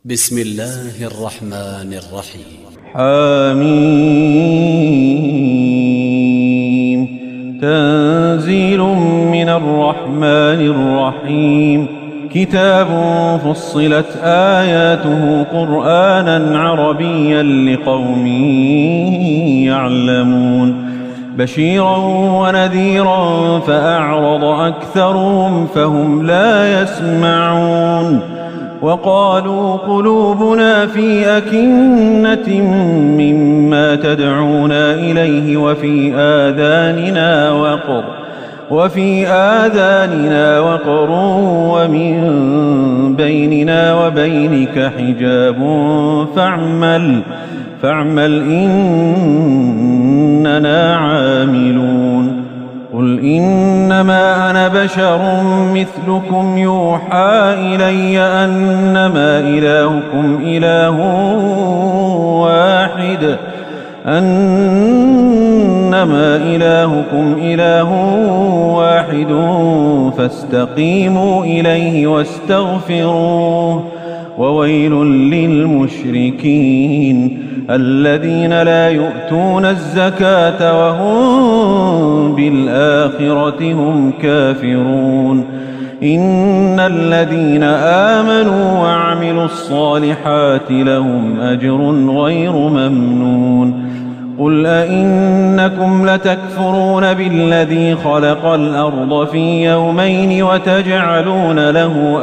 بسم الله الرحمن الرحيم. حميم. تنزيل من الرحمن الرحيم. كتاب فصلت آياته قرآنا عربيا لقوم يعلمون بشيرا ونذيرا فأعرض أكثرهم فهم لا يسمعون وقالوا قلوبنا في أكنة مما تدعونا إليه وفي آذاننا وقر ومن بيننا وبينك حجاب فاعمل إننا عاملون. قل إنما أنا بشر مثلكم يوحى إلي أنما إلهكم إله واحد فاستقيموا إليه واستغفروه وويل للمشركين الذين لا يؤتون الزكاة وهم بالآخرة هم كافرون. إن الذين آمنوا وعملوا الصالحات لهم أجر غير ممنون. قل أئنكم لتكفرون بالذي خلق الأرض في يومين وتجعلون له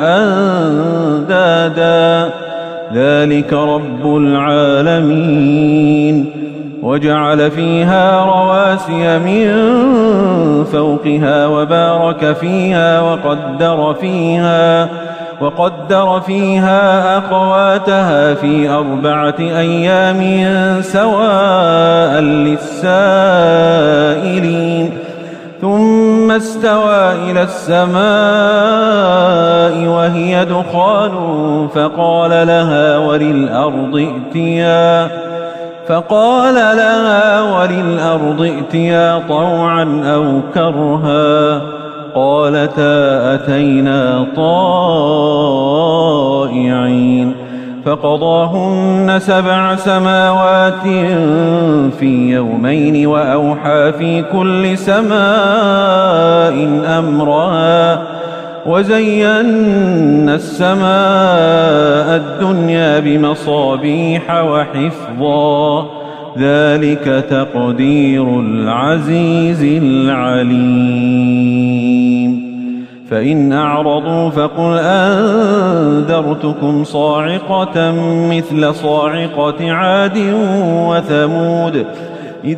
أندادا ذلك رب العالمين. وجعل فيها رواسي من فوقها وبارك فيها وقدر فيها أقواتها في 4 أيام سواء للسائلين. ثم استوى إلى السماء وهي دخان فقال لها وللأرض ائتيا طوعا أو كرها قالتا أتينا طائعين. فقضاهن 7 سماوات في يومين وأوحى في كل سماء أمرها وزينا السماء الدنيا بمصابيح وحفظا ذلك تقدير العزيز العليم. فإن أعرضوا فقل أنذرتكم صاعقة مثل صاعقة عاد وثمود إذ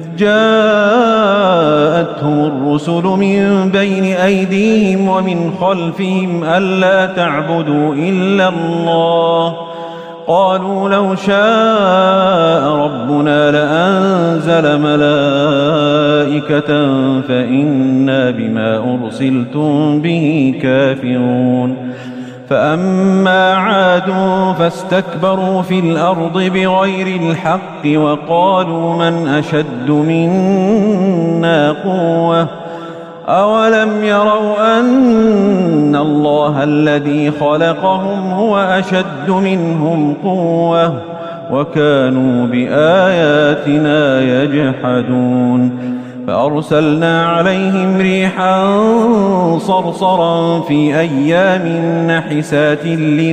جاءتهم الرسل من بين أيديهم ومن خلفهم ألا تعبدوا إلا الله قالوا لو شاء ربنا لأنزل ملائكة فإنا بما أرسلتم به كافرون. فأما عاد فاستكبروا في الأرض بغير الحق وقالوا من أشد منا قوة أولم يروا أن الله الذي خلقهم هو أشد منهم قوة وكانوا بآياتنا يجحدون. فأرسلنا عليهم ريحا صرصرا في أيام نحسات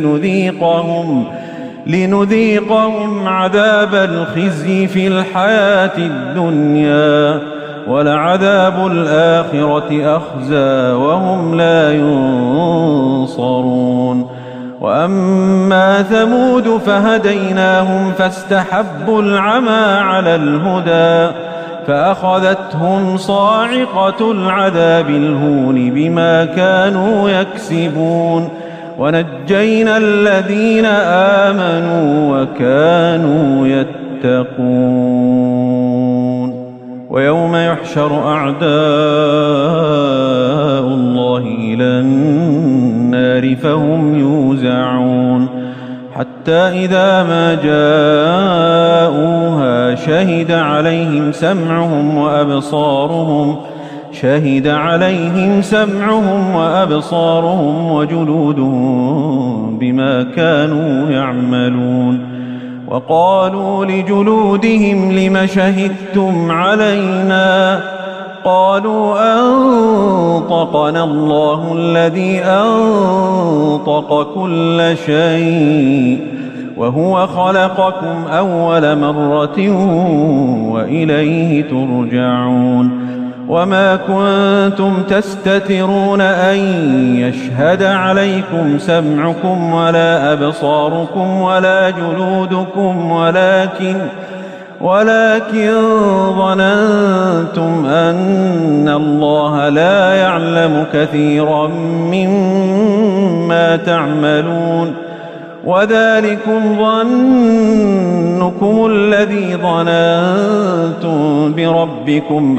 لنذيقهم عذاب الخزي في الحياة الدنيا ولعذاب الآخرة أخزى وهم لا ينصرون. وأما ثمود فهديناهم فاستحبوا العمى على الهدى فأخذتهم صاعقة العذاب الهون بما كانوا يكسبون ونجينا الذين آمنوا وكانوا يتقون. ويوم يحشر أعداء الله إلى النار فهم يوزعون حتى إذا ما جاءوها شهد عليهم سمعهم شهد عليهم سمعهم وأبصارهم وجلودهم بما كانوا يعملون. وقالوا لجلودهم لم شهدتم علينا؟ قالوا أنطقنا الله الذي أنطق كل شيء وهو خلقكم أول مرة وإليه ترجعون. وما كنتم تستترون أن يشهد عليكم سمعكم ولا أبصاركم ولا جلودكم ولكن ظننتم أن الله لا يعلم كثيرا مما تعملون. وذلكم ظنكم الذي ظننتم بربكم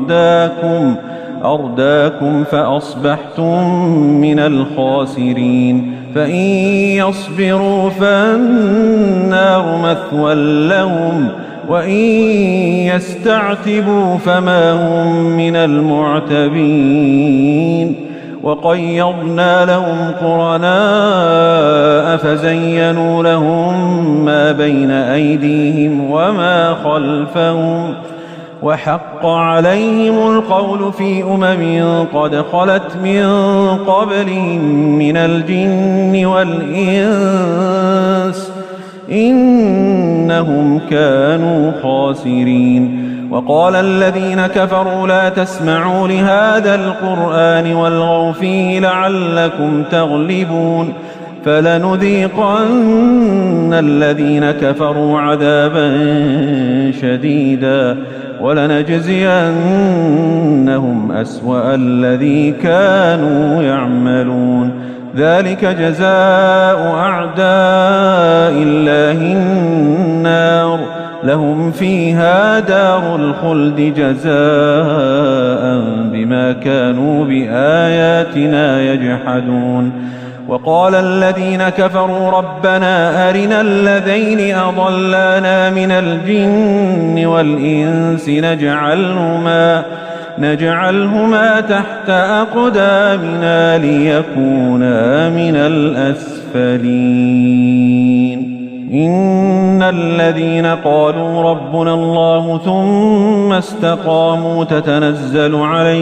أرداكم فأصبحتم من الخاسرين. فإن يصبروا فالنار مثوى لهم وإن يستعتبوا فما هم من المعتبين. وقيضنا لهم قرناء فزينوا لهم ما بين أيديهم وما خلفهم وحق عليهم القول في قد خلت من قبلهم من الجن والإنس إنهم كانوا خاسرين. وقال الذين كفروا لا تسمعوا لهذا القرآن والغوا فيه لعلكم تغلبون. فلنذيقن الذين كفروا عذابا شديدا ولنجزينهم أسوأ الذي كانوا يعملون. ذلك جزاء أعداء الله النار لهم فيها دار الخلد جزاء بما كانوا بآياتنا يجحدون. وقال الذين كفروا ربنا أرنا الذين أضلانا من الجن والإنس نجعلهما تحت أقدامنا ليكونا من الأسفلين. إن الذين قالوا ربنا الله ثم استقاموا تتنزل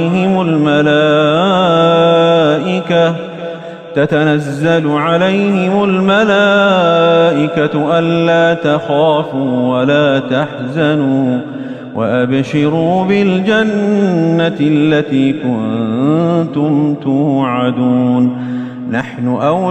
عليهم الملائكة ألا تخافوا ولا تحزنوا وأبشروا بالجنة التي كنتم توعدون. نحن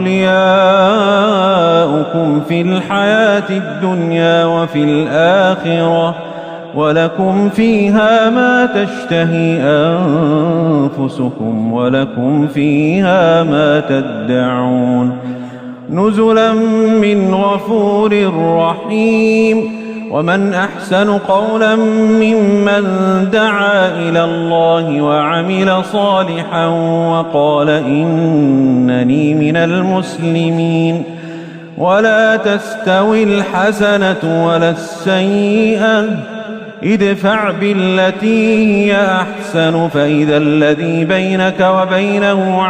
أولياؤكم في الحياة الدنيا وفي الآخرة ولكم فيها ما تشتهي أنفسكم ولكم فيها ما تدعون. نزلا من غفور رحيم. ومن أحسن قولا ممن دعا إلى الله وعمل صالحا وقال إنني من المسلمين. ولا تستوي الحسنة ولا السيئة ادفع بالتي هي أحسن فإذا الذي بينك وبينه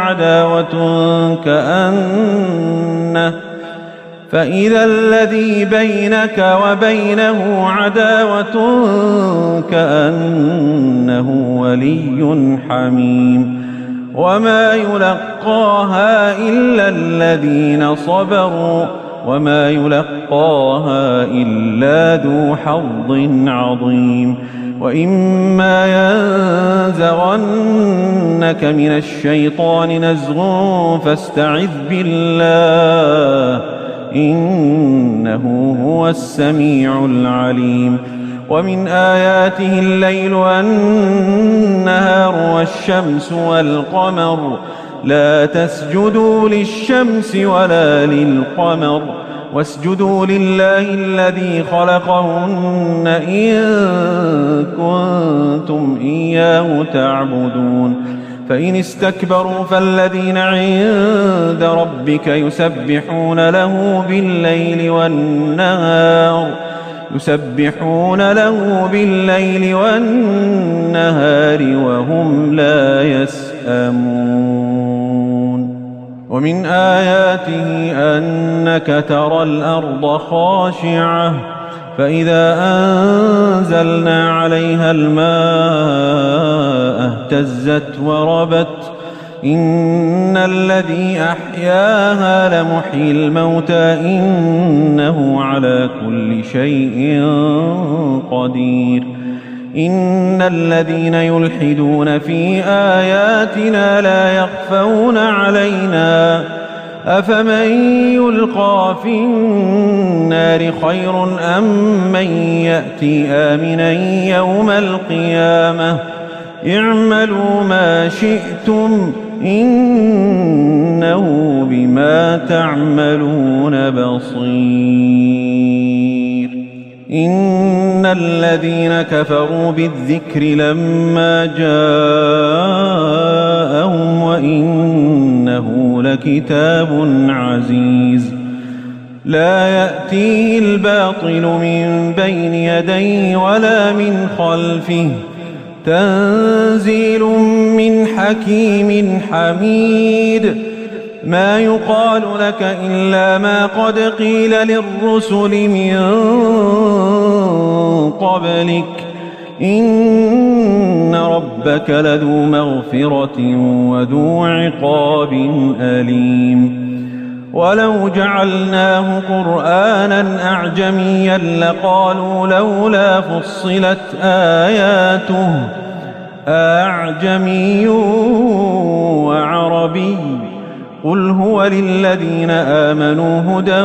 عداوة كأنه ولي حميم. وما يلقاها إلا الذين صبروا وما يلقاها إلا ذو حظ عظيم. وإما ينزغنك من الشيطان نزغ فاستعذ بالله إنه هو السميع العليم. ومن آياته الليل والنهار والشمس والقمر لا تسجدوا للشمس ولا للقمر واسجدوا لله الذي خلقهن إن كنتم إياه تعبدون. فإن استكبروا فالذين عند ربك يسبحون له بالليل والنهار يسبحون له بالليل والنهار وهم لا يسأمون. ومن آياته أنك ترى الأرض خاشعة فإذا أنزلنا عليها الماء اهتزت وربت إن الذي أحياها لمحيي الموتى إنه على كل شيء قدير. إن الذين يلحدون في آياتنا لا يخفون علينا أفمن يلقى في النار خير أم من يأتي آمنا يوم القيامة اعملوا ما شئتم إنه بما تعملون بصير. إن الذين كفروا بالذكر لما جاءهم وإنه لكتاب عزيز لا يأتيه الباطل من بين يديه ولا من خلفه تنزيل من حكيم حميد. ما يقال لك إلا ما قد قيل للرسل من قبلك إن ربك لذو مغفرة وذو عقاب أليم. ولو جعلناه قرآنا أعجميا لقالوا لولا فصلت آياته أعجمي وعربي قل هو للذين آمنوا هدى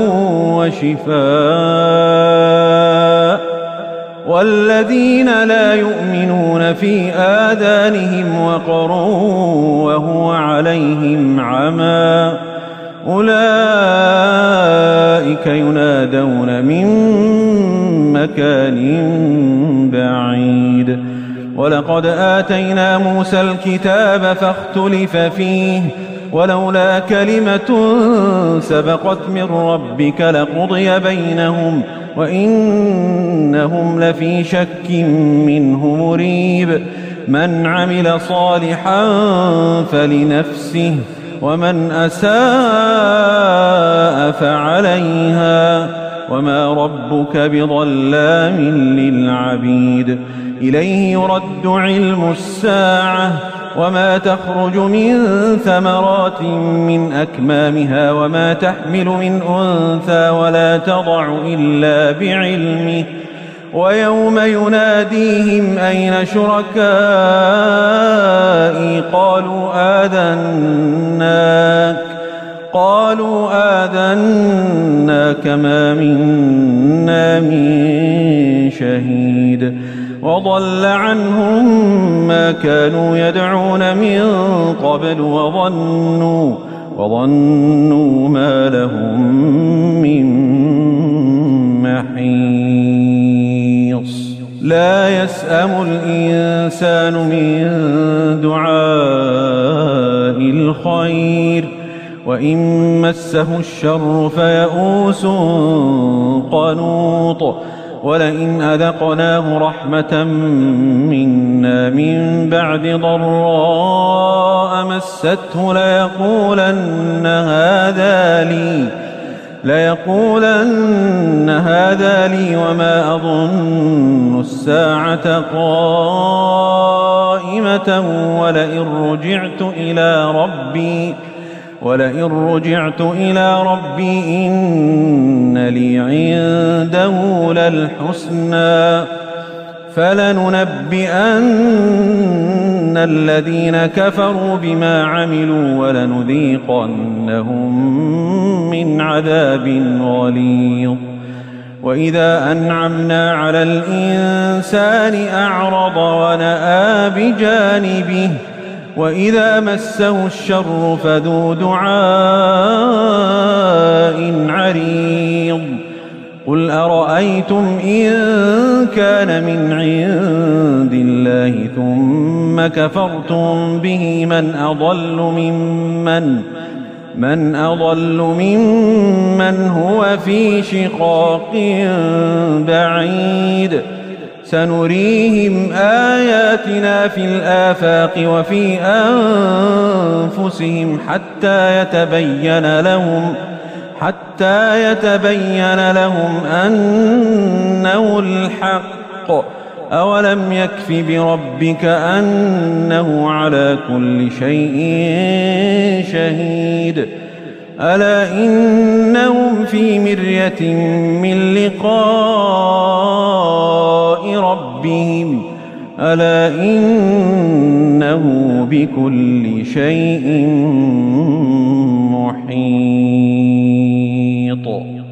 وشفاء والذين لا يؤمنون في آذانهم وقر وهو عليهم عمى أولئك ينادون من مكان بعيد. ولقد آتينا موسى الكتاب فاختلف فيه ولولا كلمة سبقت من ربك لقضي بينهم وإنهم لفي شك منه مريب. من عمل صالحا فلنفسه ومن أساء فعليها وما ربك بظلام للعبيد. إليه يرد علم الساعة وما تخرج من ثمرات من أكمامها وما تحمل من أنثى ولا تضع إلا بعلمه ويوم يناديهم أين شركائي قالوا آذناك ما منا من شهيد. وضل عنهم ما كانوا يدعون من قبل وظنوا ما لهم من محيص. لا يسأم الإنسان من دعاء الخير وإن مسه الشر فيئوس قنوط. ولئن أذقناه رحمة منا من بعد ضراء مسته ليقولن هذا لي وما أظن الساعة قائمة ولئن رجعت إلى ربي إن لي عنده للحسنى فلننبئن الذين كفروا بما عملوا ولنذيقنهم من عذاب غليظ. وإذا أنعمنا على الإنسان أعرض ونأى بجانبه وإذا مسه الشر فذو دعاء عريض. قل أرأيتم إن كان من عند الله ثم كفرتم به من من أضل ممن هو في شقاق بعيد سنريهم آياتنا في الآفاق وفي أنفسهم حتى يتبين لهم أنه الحق أولم يكف بربك أنه على كل شيء شهيد ألا إنهم في مرية من لقاء ربهم ألا إنه بكل شيء محيط